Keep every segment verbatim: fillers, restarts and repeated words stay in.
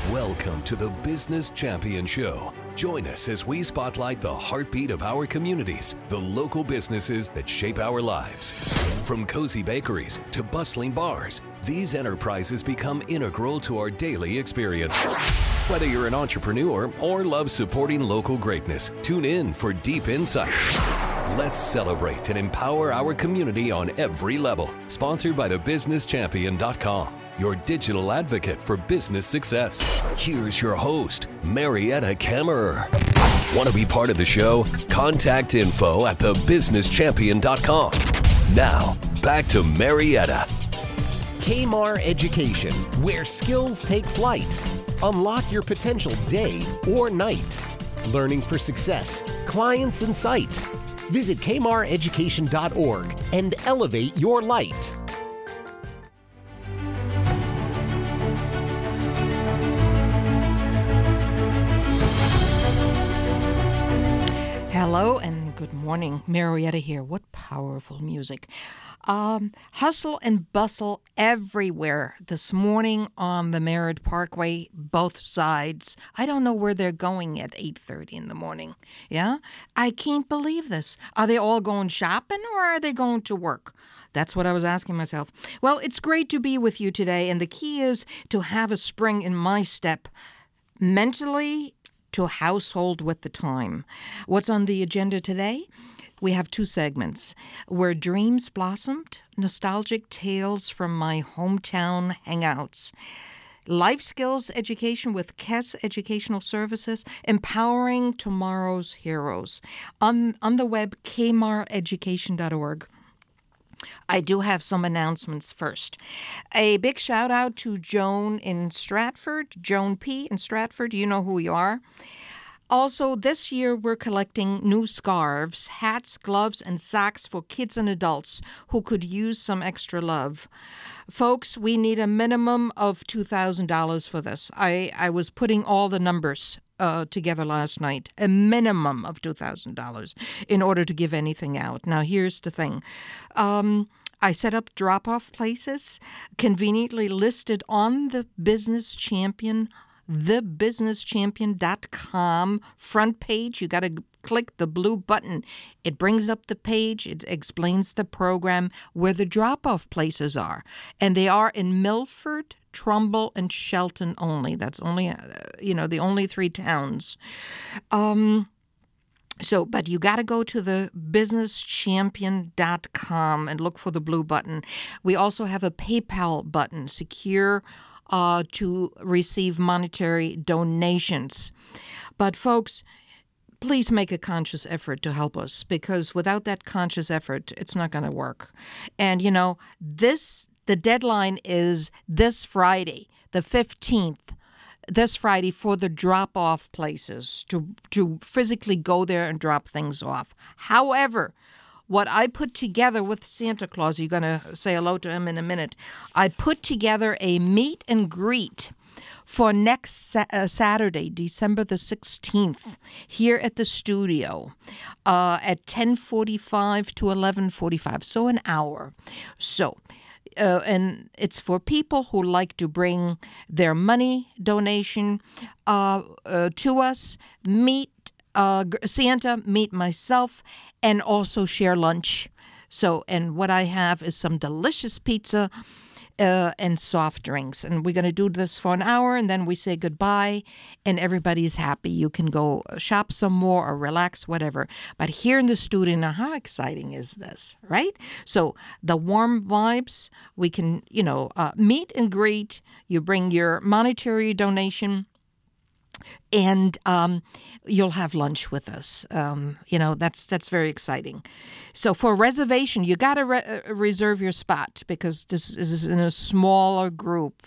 Welcome to the Business Champion Show. Join us as we spotlight the heartbeat of our communities, the local businesses that shape our lives. From cozy bakeries to bustling bars, these enterprises become integral to our daily experience. Whether you're an entrepreneur or love supporting local greatness, tune in for deep insight. Let's celebrate and empower our community on every level. Sponsored by the business champion dot com, your digital advocate for business success. Here's your host, Marietta Kammerer. Want to be part of the show? Contact info at the business champion dot com. Now, back to Marietta. K-Mar Education, where skills take flight. Unlock your potential day or night. Learning for success, clients in sight. Visit K M A R education dot org and elevate your light. Hello and good morning. Marietta here. What powerful music. Um, hustle and bustle everywhere this morning on the Merritt Parkway, both sides. I don't know where they're going at eight thirty in the morning. Yeah? I can't believe this. Are they all going shopping or are they going to work? That's what I was asking myself. Well, it's great to be with you today, and the key is to have a spring in my step mentally to household with the time. What's on the agenda today? We have two segments. Where Dreams Blossomed, nostalgic tales from my hometown hangouts. Life skills education with Kess Educational Services, empowering tomorrow's heroes. On, on the web, K M A R education dot org. I do have some announcements first. A big shout out to Joan in Stratford, Joan P. in Stratford. You know who you are. Also, this year we're collecting new scarves, hats, gloves, and socks for kids and adults who could use some extra love. Folks, we need a minimum of two thousand dollars for this. I, I was putting all the numbers uh, together last night. A minimum of two thousand dollars in order to give anything out. Now, here's the thing. Um, I set up drop-off places conveniently listed on the Business Champion the business champion dot com front page. You got to click the blue button. It brings up the page. It explains the program where the drop-off places are. And they are in Milford, Trumbull, and Shelton only. That's only, uh, you know, the only three towns. Um... So, but you got to go to the business champion dot com and look for the blue button. We also have a PayPal button, secure uh, to receive monetary donations. But folks, please make a conscious effort to help us, because without that conscious effort, it's not going to work. And, you know, this the deadline is this Friday, the fifteenth. This Friday for the drop-off places, to to physically go there and drop things off. However, what I put together with Santa Claus, you're going to say hello to him in a minute, I put together a meet and greet for next sa- uh, Saturday, December the sixteenth, here at the studio uh, at ten forty-five to eleven forty-five, so an hour. So, Uh, and it's for people who like to bring their money donation uh, uh, to us, meet uh, Santa, meet myself, and also share lunch. So, and what I have is some delicious pizza uh, and soft drinks. And we're going to do this for an hour, and then we say goodbye, and everybody's happy. You can go shop some more or relax, whatever. But here in the studio, now how exciting is this, right? So the warm vibes, we can, you know, uh, meet and greet. You bring your monetary donation, and um, you'll have lunch with us. Um, you know, that's that's very exciting. So for reservation, you got to re- reserve your spot, because this is in a smaller group.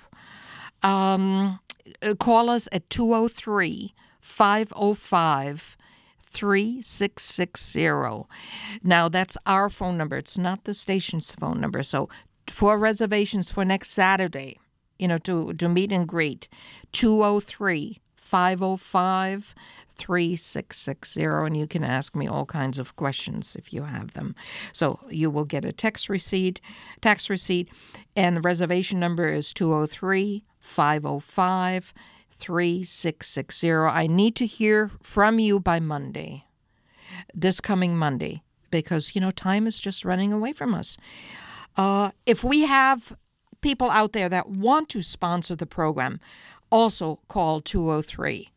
Um, call us at two oh three, five oh five, three six six zero. Now, that's our phone number. It's not the station's phone number. So for reservations for next Saturday, you know, to, to meet and greet, two oh three, five oh five, three six six zero, and you can ask me all kinds of questions if you have them. So you will get a text receipt, tax receipt, and the reservation number is two oh three, five oh five, three six six zero. I need to hear from you by Monday, this coming Monday, because, you know, time is just running away from us. Uh, if we have people out there that want to sponsor the program, also call two oh three,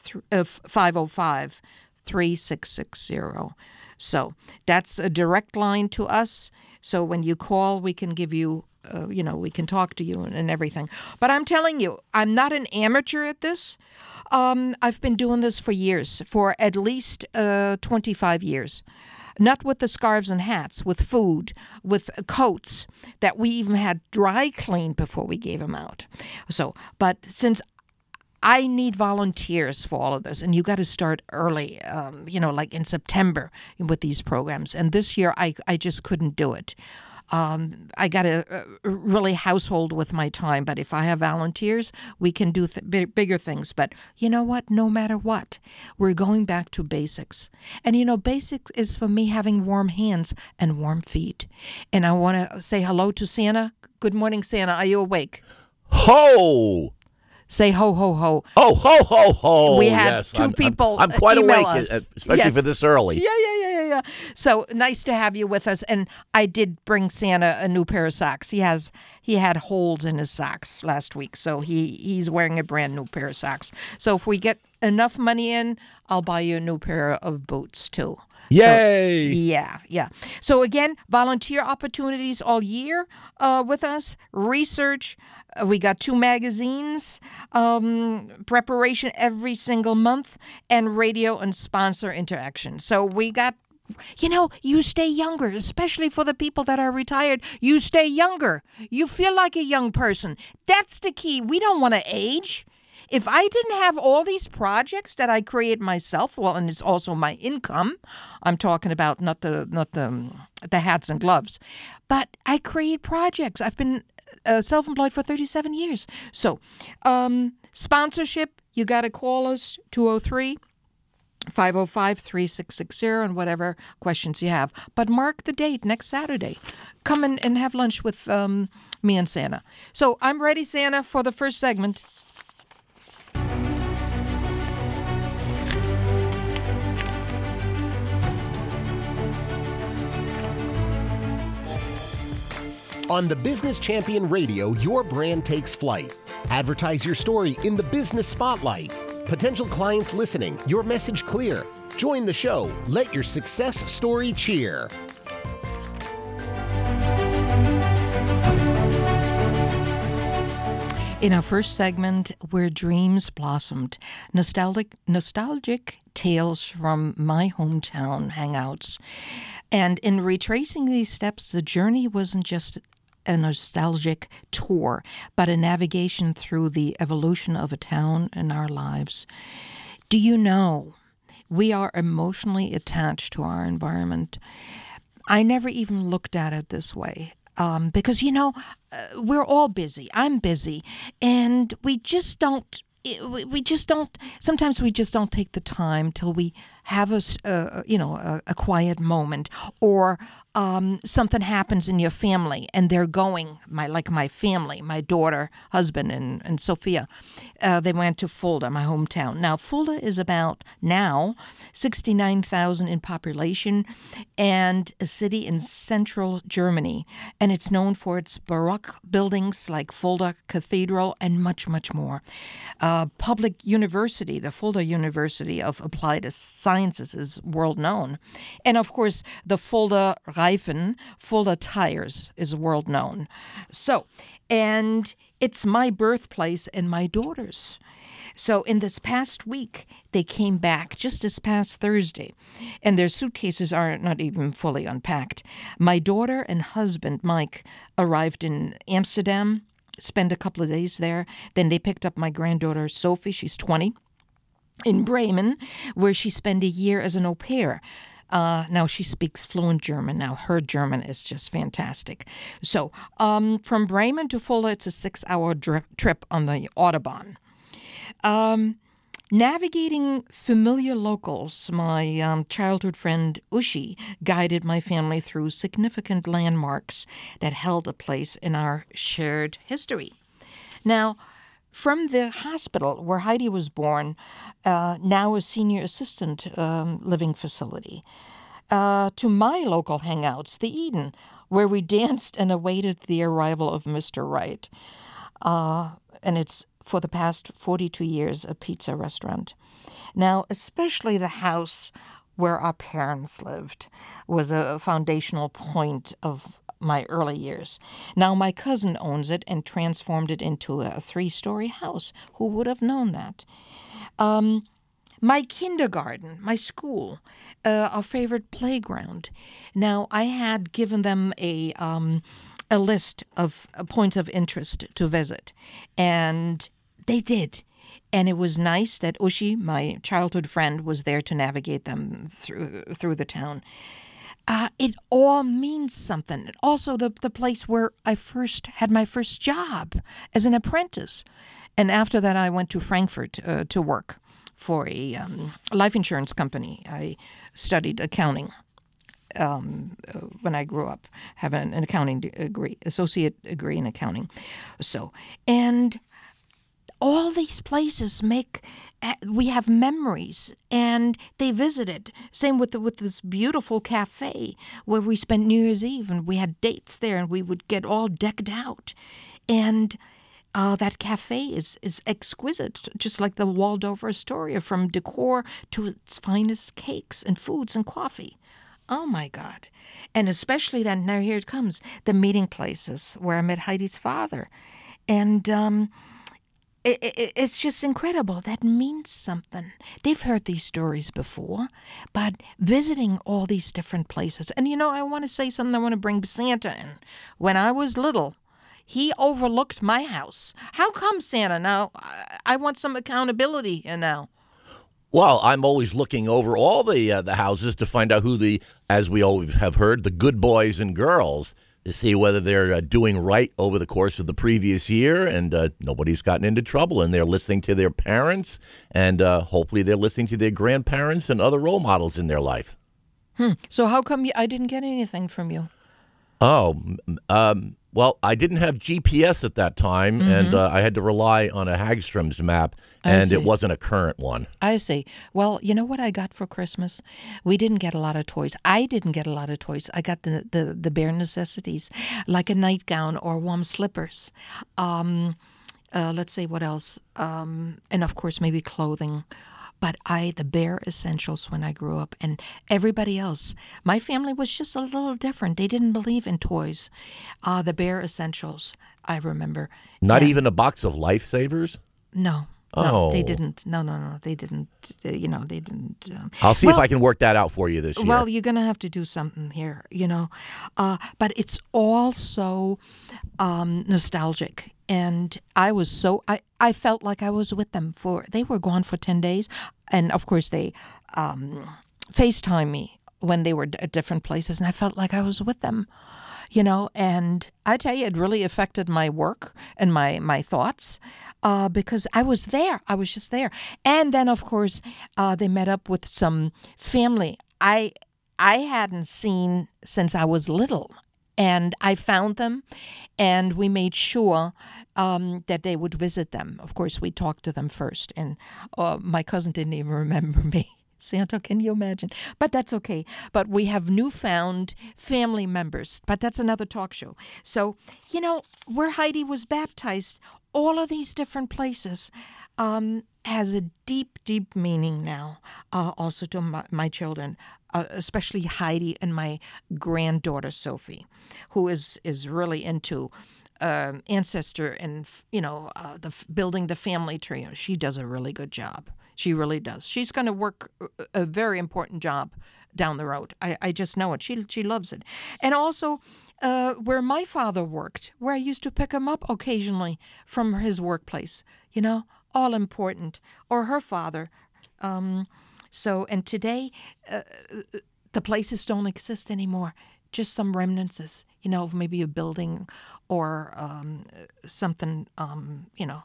five oh five, three six six zero. So that's a direct line to us. So when you call, we can give you, uh, you know, we can talk to you and, and everything. But I'm telling you, I'm not an amateur at this. Um, I've been doing this for years, for at least uh, twenty-five years. Not with the scarves and hats, with food, with coats that we even had dry cleaned before we gave them out. So, but since I need volunteers for all of this, and you got to start early, um, you know, like in September with these programs. And this year, I, I just couldn't do it. Um, I got to uh, really household with my time. But if I have volunteers, we can do th- big, bigger things. But you know what? No matter what, we're going back to basics. And, you know, basics is for me having warm hands and warm feet. And I want to say hello to Santa. Good morning, Santa. Are you awake? Ho! Say ho, ho, ho. Oh, ho, ho, ho. We had yes, two I'm, people I'm, I'm quite email awake, us. especially Yes. for this early. Yeah, yeah, yeah, yeah, yeah. So nice to have you with us. And I did bring Santa a new pair of socks. He has he had holes in his socks last week, so he, he's wearing a brand new pair of socks. So if we get enough money in, I'll buy you a new pair of boots too. Yay! So, yeah, yeah. So again, volunteer opportunities all year uh, with us. Research. Uh, we got two magazines, um, preparation every single month, and radio and sponsor interaction. So we got, you know, you stay younger, especially for the people that are retired. You stay younger. You feel like a young person. That's the key. We don't want to age. If I didn't have all these projects that I create myself, well, and it's also my income. I'm talking about not the not the the hats and gloves, but I create projects. I've been uh, self-employed for thirty-seven years. So, um, sponsorship, you got to call us two oh three, five oh five, three six six zero and whatever questions you have. But mark the date next Saturday. Come in and have lunch with um, me and Santa. So I'm ready, Santa, for the first segment. On the Business Champion Radio, your brand takes flight. Advertise your story in the business spotlight. Potential clients listening, your message clear. Join the show. Let your success story cheer. In our first segment, where dreams blossomed, nostalgic, nostalgic tales from my hometown hangouts. And in retracing these steps, the journey wasn't just a nostalgic tour, but a navigation through the evolution of a town in our lives. Do you know, we are emotionally attached to our environment. I never even looked at it this way. Um, because, you know, uh, we're all busy. I'm busy. And we just don't, we just don't, sometimes we just don't take the time till we have a, uh, you know, a, a quiet moment, or um, something happens in your family and they're going, my like my family, my daughter, husband, and, and Sophia, uh, they went to Fulda, my hometown. Now, Fulda is about now sixty-nine thousand in population and a city in central Germany. And it's known for its Baroque buildings like Fulda Cathedral and much, much more. Uh, public university, the Fulda University of Applied Sciences, is world known. And of course, the Fulda Reifen, Fulda Tires, is world known. So, and it's my birthplace and my daughter's. So in this past week, they came back just this past Thursday, and their suitcases are not even fully unpacked. My daughter and husband, Mike, arrived in Amsterdam, spent a couple of days there. Then they picked up my granddaughter, Sophie, she's twenty, in Bremen, where she spent a year as an au pair. Uh, now, she speaks fluent German. Now, her German is just fantastic. So um, from Bremen to Fulda, it's a six-hour dri- trip on the Autobahn. Um, navigating familiar locals, my um, childhood friend Ushi guided my family through significant landmarks that held a place in our shared history. Now, from the hospital where Heidi was born, uh, now a senior assistant um, living facility, uh, to my local hangouts, the Eden, where we danced and awaited the arrival of Mister Wright. Uh, and it's, for the past forty-two years, a pizza restaurant. Now, especially the house where our parents lived was a foundational point of my early years. Now my cousin owns it and transformed it into a three-story house. Who would have known that? Um, my kindergarten, my school, uh, our favorite playground. Now I had given them a um, a list of uh, points of interest to visit, and they did. And it was nice that Ushi, my childhood friend, was there to navigate them through through the town. Uh, it all means something. Also, the the place where I first had my first job as an apprentice. And after that, I went to Frankfurt uh, to work for a um, life insurance company. I studied accounting um, uh, when I grew up, have an, an accounting degree, associate degree in accounting. So, and all these places make, we have memories, and they visited. Same with the, with this beautiful cafe where we spent New Year's Eve, and we had dates there, and we would get all decked out. And uh, that cafe is, is exquisite, just like the Waldorf Astoria, from decor to its finest cakes and foods and coffee. Oh, my God. And especially then, now here it comes, the meeting places where I met Heidi's father. And um It, it, it's just incredible. That means something. They've heard these stories before, but visiting all these different places. And, you know, I want to say something. I want to bring Santa in. When I was little, he overlooked my house. How come, Santa? Now, I want some accountability here now. Well, I'm always looking over all the uh, the houses to find out who the, as we always have heard, the good boys and girls, to see whether they're uh, doing right over the course of the previous year, and uh, nobody's gotten into trouble, and they're listening to their parents, and uh, hopefully they're listening to their grandparents and other role models in their life. Hmm. So how come you, I didn't get anything from you? Oh, um, well, I didn't have G P S at that time, mm-hmm. and uh, I had to rely on a Hagstrom's map, and it wasn't a current one. I see. Well, you know what I got for Christmas? We didn't get a lot of toys. I didn't get a lot of toys. I got the the, the bare necessities, like a nightgown or warm slippers. Um, uh, let's see, what else? Um, and, of course, maybe clothing. But I, the bare essentials when I grew up, and everybody else, my family was just a little different. They didn't believe in toys. Uh, the bare essentials, I remember. Not and even a box of Lifesavers? No. Oh. No, they didn't. No, no, no, they didn't. Uh, you know, they didn't. Um, I'll see well, if I can work that out for you this year. Well, you're going to have to do something here, you know. Uh, but it's all so um, nostalgic. And I was so, I, I felt like I was with them for, they were gone for ten days. And of course they um, FaceTime me when they were at different places. And I felt like I was with them, you know. And I tell you, it really affected my work and my, my thoughts uh, because I was there. I was just there. And then, of course, uh, they met up with some family I I hadn't seen since I was little. And I found them, and we made sure um, that they would visit them. Of course, we talked to them first, and uh, my cousin didn't even remember me. Santa, can you imagine? But that's okay. But we have newfound family members, but that's another talk show. So, you know, where Heidi was baptized, all of these different places um, has a deep, deep meaning now, uh, also to my, my children. Uh, especially Heidi and my granddaughter Sophie, who is, is really into uh, ancestor and, you know, uh, the building the family tree. She does a really good job. She really does. She's going to work a very important job down the road. I, I just know it. She she loves it. And also uh, where my father worked, where I used to pick him up occasionally from his workplace, you know, all important. Or her father. Um So, and today, uh, the places don't exist anymore. Just some remnants, you know, of maybe a building or um, something, um, you know.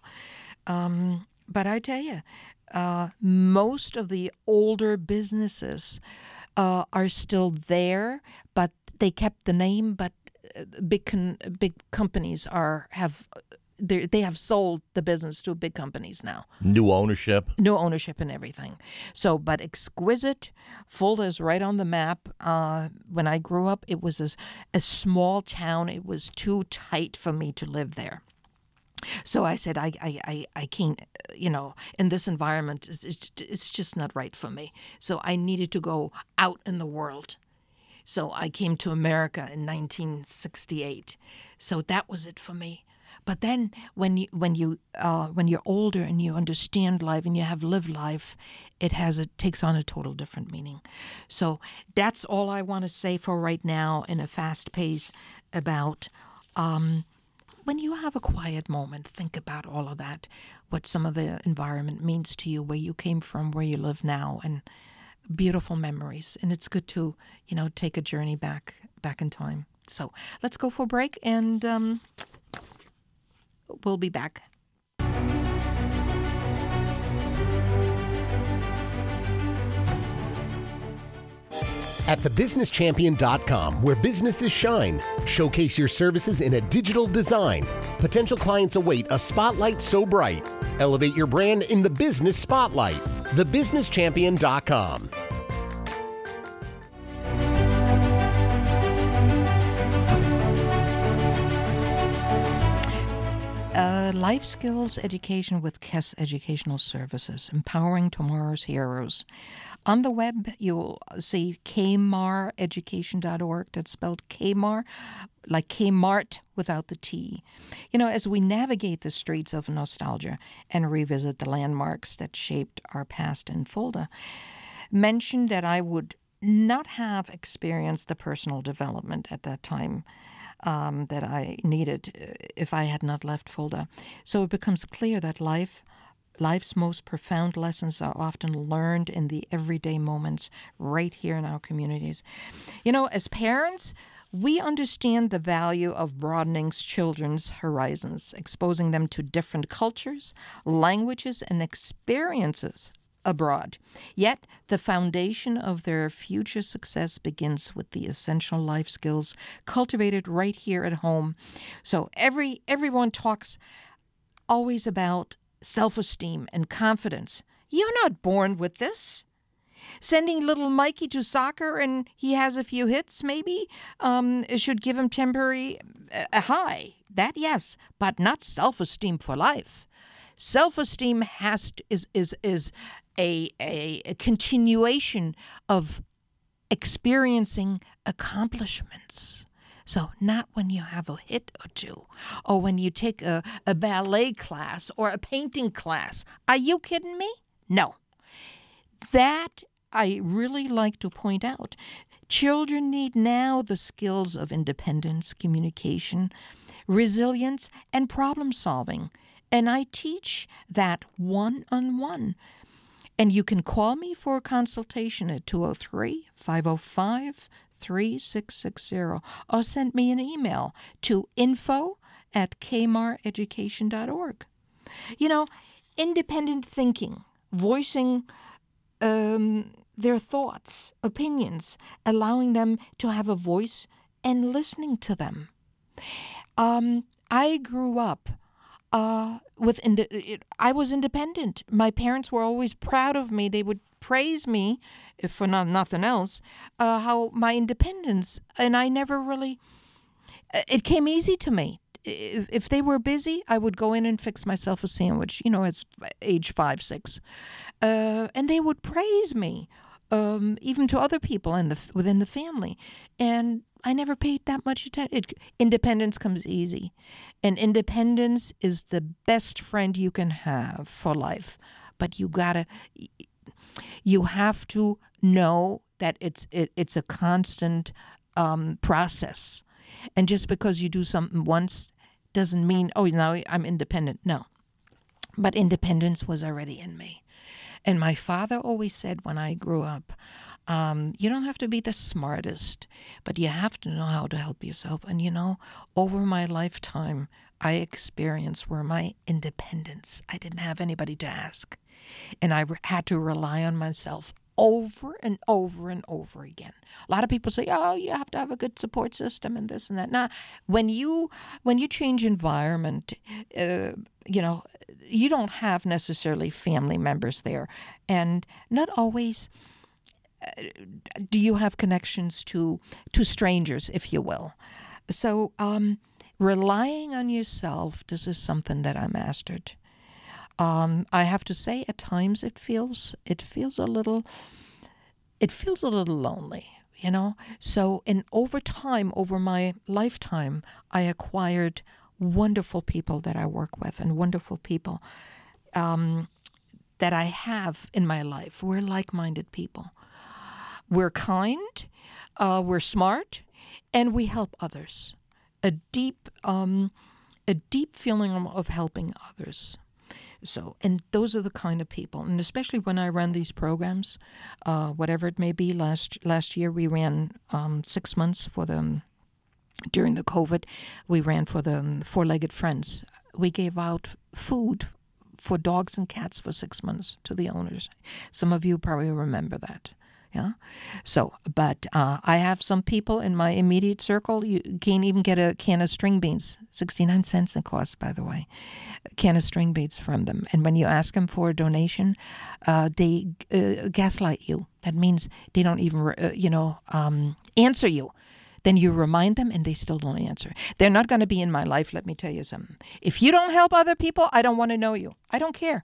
Um, but I tell you, uh, most of the older businesses uh, are still there, but they kept the name. But big con- big companies are have they they have sold the business to big companies now. New ownership. New ownership and everything. So, but exquisite. Fulda is right on the map. Uh, when I grew up, it was a, a small town. It was too tight for me to live there. So I said, I, I, I, I can't, you know, in this environment, it's, it's, it's just not right for me. So I needed to go out in the world. So I came to America in nineteen sixty-eight. So that was it for me. But then when you when you uh, when you're older and you understand life and you have lived life, it has it takes on a total different meaning. So that's all I want to say for right now in a fast pace about um, when you have a quiet moment, think about all of that, what some of the environment means to you, where you came from, where you live now, and beautiful memories. And it's good to, you know, take a journey back back in time. So let's go for a break, and um, we'll be back. At the business champion dot com, where businesses shine. Showcase your services in a digital design. Potential clients await a spotlight so bright. Elevate your brand in the business spotlight. the business champion dot com. Uh, life skills education with Kess Educational Services, empowering tomorrow's heroes. On the web, you'll see k mar education dot org. That's spelled K-Mar, like Kmart without the T. You know, as we navigate the streets of nostalgia and revisit the landmarks that shaped our past in Fulda, mentioned that I would not have experienced the personal development at that time um, that I needed if I had not left Fulda. So it becomes clear that life Life's most profound lessons are often learned in the everyday moments right here in our communities. You know, as parents, we understand the value of broadening children's horizons, exposing them to different cultures, languages, and experiences abroad. Yet, the foundation of their future success begins with the essential life skills cultivated right here at home. So every everyone talks always about self-esteem and confidence. You're not born with this. Sending little Mikey to soccer and he has a few hits, maybe, um, should give him temporary a high. That, yes, but not self-esteem for life. Self-esteem has to, is is is a, a a continuation of experiencing accomplishments. So not when you have a hit or two, or when you take a, a ballet class or a painting class. Are you kidding me? No. That I really like to point out. Children need now the skills of independence, communication, resilience, and problem solving. And I teach that one-on-one. And you can call me for a consultation at two oh three, five oh five, three six six zero or send me an email to info at k mar education dot org. You know, independent thinking, voicing um, their thoughts, opinions, allowing them to have a voice and listening to them. Um, I grew up uh, with, ind- I was independent. My parents were always proud of me. They would praise me, if for not, nothing else, uh, how my independence, and I never really, it came easy to me. If, if they were busy, I would go in and fix myself a sandwich, you know, at age five, six. Uh, and they would praise me, um, even to other people in the within the family. And I never paid that much attention. Independence comes easy. And independence is the best friend you can have for life. But you gotta, you have to know that it's it, it's a constant um, process. And just because you do something once doesn't mean, oh, now I'm independent. No. But independence was already in me. And my father always said when I grew up, um, you don't have to be the smartest, but you have to know how to help yourself. And, you know, over my lifetime, I experienced where my independence, I didn't have anybody to ask. And I had to rely on myself over and over and over again. A lot of people say, "Oh, you have to have a good support system and this and that." Nah, when you when you change environment, uh, you know, you don't have necessarily family members there, and not always uh, do you have connections to to strangers, if you will. So, um, relying on yourself, this is something that I mastered. Um, I have to say, at times it feels it feels a little it feels a little lonely, you know. So, in over time, over my lifetime, I acquired wonderful people that I work with, and wonderful people um, that I have in my life. We're like-minded people. We're kind. Uh, we're smart, and we help others. A deep, um, a deep feeling of helping others. So, and those are the kind of people, and especially when I run these programs, uh, whatever it may be. Last last year we ran um, six months for the during the COVID. We ran for the Four-Legged Friends. We gave out food for dogs and cats for six months to the owners. Some of you probably remember that. Yeah. So, but uh, I have some people in my immediate circle. You can't even get a can of string beans, sixty-nine cents it costs, by the way, a can of string beans from them. And when you ask them for a donation, uh, they uh, gaslight you. That means they don't even, uh, you know, um, answer you. Then you remind them and they still don't answer. They're not going to be in my life, let me tell you something. If you don't help other people, I don't want to know you. I don't care.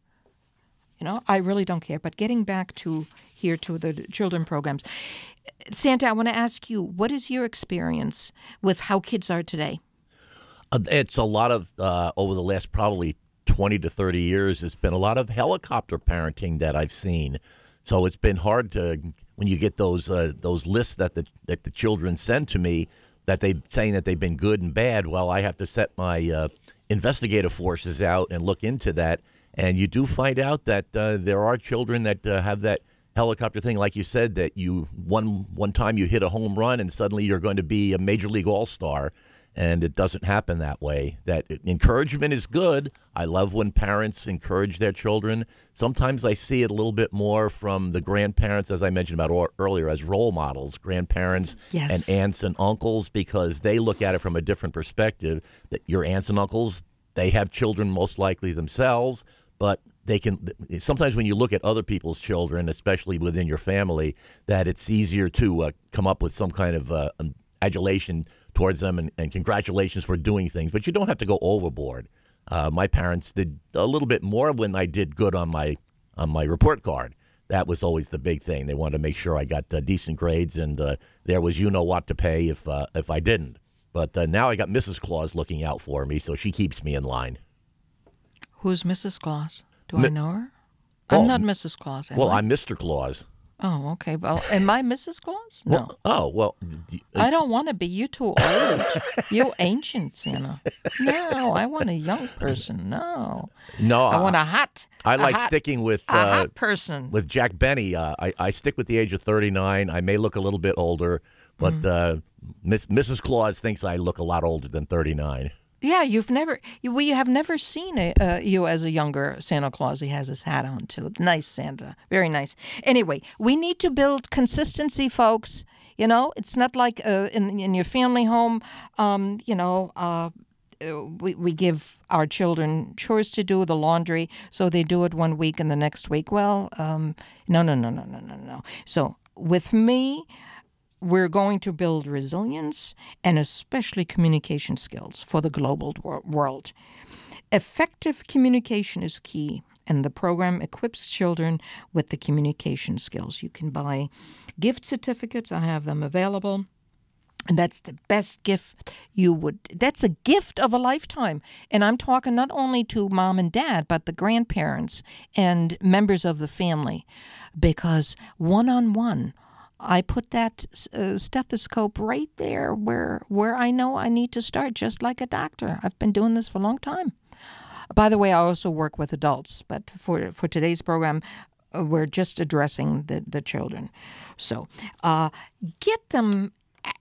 You know, I really don't care. But getting back to here to the children programs, Santa, I want to ask you, what is your experience with how kids are today? Uh, it's a lot of, uh, over the last probably twenty to thirty years, it's been a lot of helicopter parenting that I've seen. So it's been hard to, when you get those uh, those lists that the that the children send to me, that they saying that they've been good and bad. Well, I have to set my uh, investigative forces out and look into that. And you do find out that uh, there are children that uh, have that helicopter thing, like you said, that you one one time you hit a home run and suddenly you're going to be a major league all-star, and it doesn't happen that way. That encouragement is good. I love when parents encourage their children. Sometimes I see it a little bit more from the grandparents, as I mentioned about earlier, as role models, grandparents yes. and aunts and uncles, because they look at it from a different perspective. That your aunts and uncles, they have children most likely themselves, but they can sometimes when you look at other people's children, especially within your family, that it's easier to uh, come up with some kind of uh, adulation towards them and, and congratulations for doing things. But you don't have to go overboard. Uh, my parents did a little bit more when I did good on my on my report card. That was always the big thing. They wanted to make sure I got uh, decent grades, and uh, there was you know what to pay if uh, if I didn't. But uh, now I got Missus Claus looking out for me, so she keeps me in line. Who's Missus Claus? Do Mi- I know her? I'm Oh, not Missus Claus. Am Well, I? I'm Mister Claus. Oh, okay. Well, am I Missus Claus? No. Well, oh, well. d- I don't want to be. You too old. You ancient Santa. No, I want a young person. No. No, I want a hot. I a like hot, sticking with a uh, hot person. with Jack Benny. Uh, I, I stick with the age of thirty-nine. I may look a little bit older, but Mm. uh, Miss, Missus Claus thinks I look a lot older than thirty-nine. Yeah, you've never, you, we have never seen a, uh, you as a younger Santa Claus. He has his hat on too. Nice Santa, very nice. Anyway, we need to build consistency, folks. You know, it's not like uh, in in your family home. Um, you know, uh, we we give our children chores to do, the laundry, so they do it one week and the next week. Well, um, no, no, no, no, no, no, no. So with me, we're going to build resilience and especially communication skills for the global wor- world. Effective communication is key, and the program equips children with the communication skills. You can buy gift certificates. I have them available. And that's the best gift you would, that's a gift of a lifetime. And I'm talking not only to mom and dad, but the grandparents and members of the family. Because one-on-one, I put that uh, stethoscope right there where where I know I need to start, just like a doctor. I've been doing this for a long time. By the way, I also work with adults, but for for today's program, uh, we're just addressing the, the children. So uh, get them,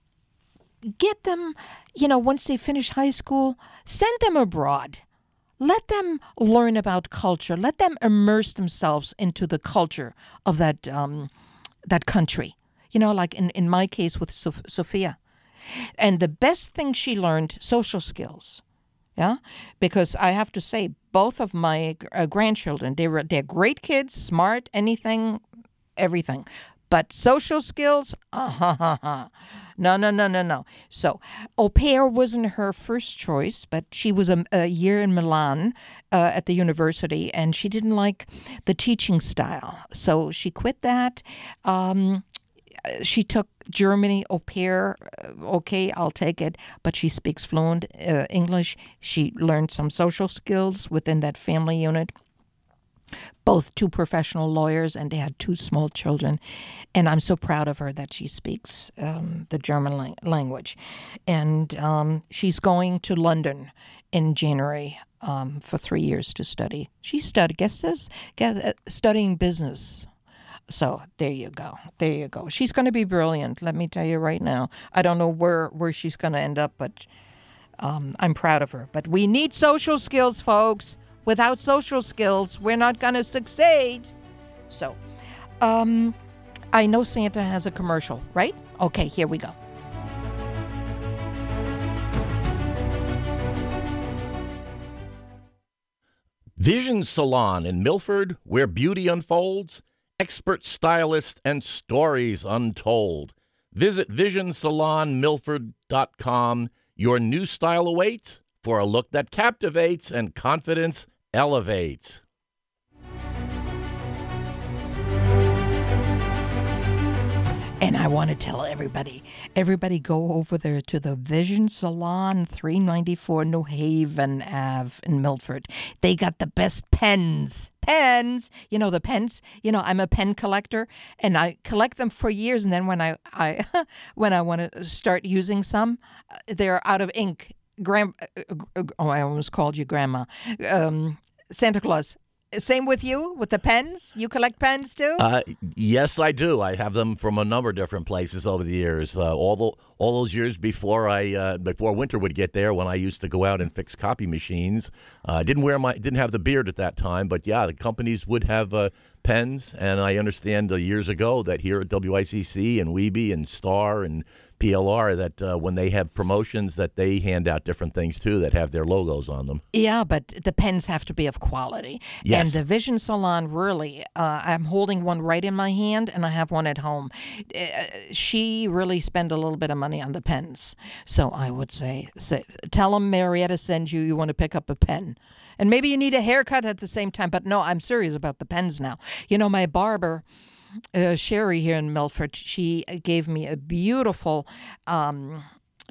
get them, you know, once they finish high school, send them abroad. Let them learn about culture. Let them immerse themselves into the culture of that um that country. You know, like in, in my case with Sof- Sophia. And the best thing she learned, social skills. Yeah, because I have to say, both of my uh, grandchildren, they were they're great kids, smart, anything, everything. But social skills, uh ha ha ha. No, no, no, no, no. So, au pair wasn't her first choice, but she was a, a year in Milan uh, at the university, and she didn't like the teaching style. So she quit that. Um, she took Germany au pair. Okay, I'll take it. But she speaks fluent uh, English. She learned some social skills within that family unit. Both two professional lawyers, and they had two small children. And I'm so proud of her that she speaks um, the German lang- language. And um, she's going to London in January um, for three years to study. She studied, guess this, guess, uh, studying business. So there you go. There you go. She's going to be brilliant, let me tell you right now. I don't know where, where she's going to end up, but um, I'm proud of her. But we need social skills, folks. Without social skills, we're not going to succeed. So, um, I know Santa has a commercial, right? Okay, here we go. Vision Salon in Milford, where beauty unfolds, expert stylist and stories untold. Visit vision salon milford dot com. Your new style awaits for a look that captivates and confidence elevates. And I want to tell everybody, everybody go over there to the Vision Salon, three ninety-four New Haven Avenue in Milford. They got the best pens. Pens, you know, the pens. You know, I'm a pen collector, and I collect them for years. And then when I, I when I want to start using some, they're out of ink. Grand, oh, I almost called you Grandma. Um, Santa Claus. Same with you, with the pens? You collect pens too? Uh, yes, I do. I have them from a number of different places over the years. Uh, all the all those years before I uh, before winter would get there, when I used to go out and fix copy machines. I uh, didn't wear my didn't have the beard at that time, but yeah, the companies would have uh, pens, and I understand uh, years ago that here at W I C C and Weeby and Star and P L R that uh, when they have promotions that they hand out different things too that have their logos on them. Yeah, but the pens have to be of quality. Yes. And the Vision Salon, really, uh, I'm holding one right in my hand, and I have one at home. Uh, she really spent a little bit of money on the pens. So I would say, say tell them Marietta sends you, you want to pick up a pen. And maybe you need a haircut at the same time. But no, I'm serious about the pens now. You know, my barber... Uh, Sherry here in Milford, she gave me a beautiful um,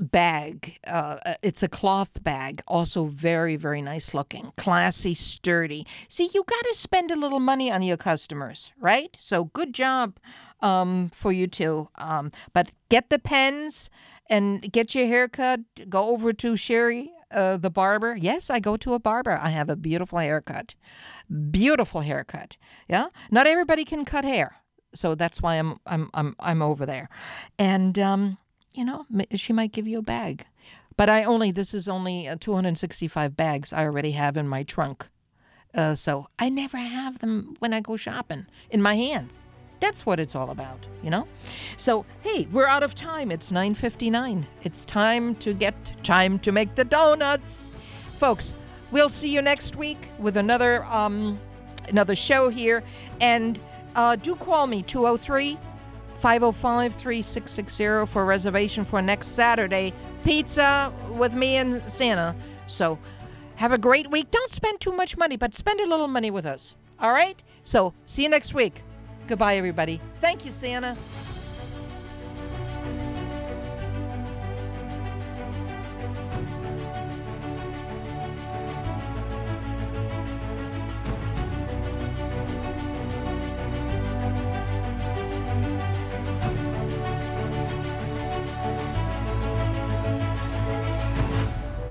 bag. Uh, it's a cloth bag, also very, very nice looking, classy, sturdy. See, you got to spend a little money on your customers, right? So good job um, for you too. Um, but get the pens and get your haircut. Go over to Sherry, uh, the barber. Yes, I go to a barber. I have a beautiful haircut. Beautiful haircut. Yeah, not everybody can cut hair. So that's why I'm I'm I'm I'm over there, and um, you know, she might give you a bag, but I only this is only uh, two hundred sixty-five bags I already have in my trunk, uh, so I never have them when I go shopping in my hands. That's what it's all about, you know. So hey, we're out of time. It's nine fifty-nine. It's time to get time to make the donuts, folks. We'll see you next week with another um another show here, and. Uh, do call me, two oh three, five oh five, three six six zero for a reservation for next Saturday. Pizza with me and Santa. So have a great week. Don't spend too much money, but spend a little money with us. All right? So see you next week. Goodbye, everybody. Thank you, Santa.